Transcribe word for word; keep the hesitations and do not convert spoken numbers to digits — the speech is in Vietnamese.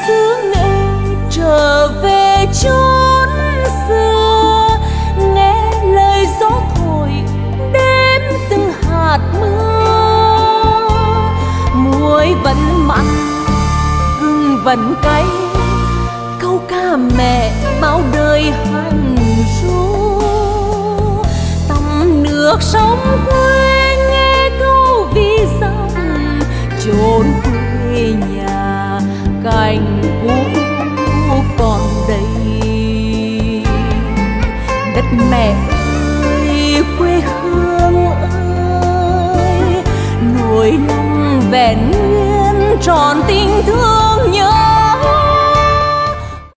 xứ nghệ trở về chốn xưa, nghe lời gió thổi đêm từng hạt mưa. Muối vẫn mặn gừng vẫn cay, câu ca mẹ bao đời hành ru. Tắm nước sông quê nghe câu ví dặm, chốn quê nhà cành cũ còn đây. Đất mẹ ơi quê hương ơi, nỗi lòng vẹn nguyên tròn tình thương nhớ.